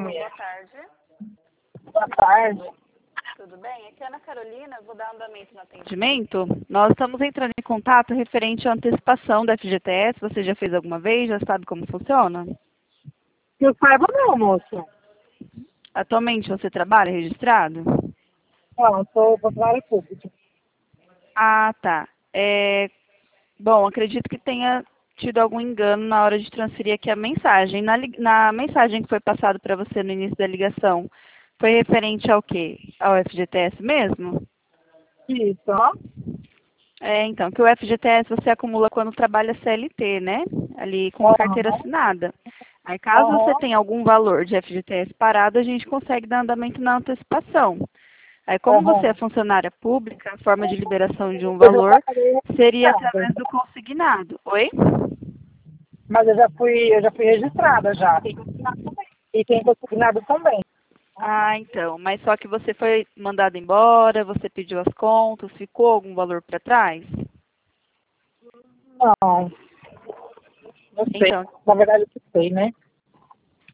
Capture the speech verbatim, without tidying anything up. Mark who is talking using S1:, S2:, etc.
S1: mulher?
S2: Boa tarde.
S1: Boa tarde.
S2: Tudo bem? Aqui é a Ana Carolina, vou dar andamento no atendimento. Nós estamos entrando em contato referente à antecipação da F G T S. Você já fez alguma vez? Já sabe como funciona?
S1: Que eu saiba não, moço.
S2: Atualmente você trabalha registrado?
S1: Não, eu sou funcionária pública.
S2: Ah, tá. É... Bom, acredito que tenha tido algum engano na hora de transferir aqui a mensagem. Na, li- na mensagem que foi passada para você no início da ligação, foi referente ao quê? Ao F G T S mesmo?
S1: Isso, ó.
S2: É, então, que o F G T S você acumula quando trabalha C L T, né? Ali com a carteira
S1: Aham,
S2: assinada. Aí, caso você
S1: aham,
S2: tenha algum valor de F G T S parado, a gente consegue dar andamento na antecipação. Aí, como você é
S1: aham.
S2: funcionária pública, a forma de liberação de um
S1: Eu já
S2: valor
S1: trabalhei
S2: seria
S1: registrada.
S2: através do consignado. Oi?
S1: Mas eu já fui, eu já fui registrada já. E consignado também. E tem consignado também.
S2: Ah, então. Mas só que você foi mandado embora, você pediu as contas, ficou algum valor para trás?
S1: Não, não sei.
S2: Então,
S1: Na verdade, eu sei, né?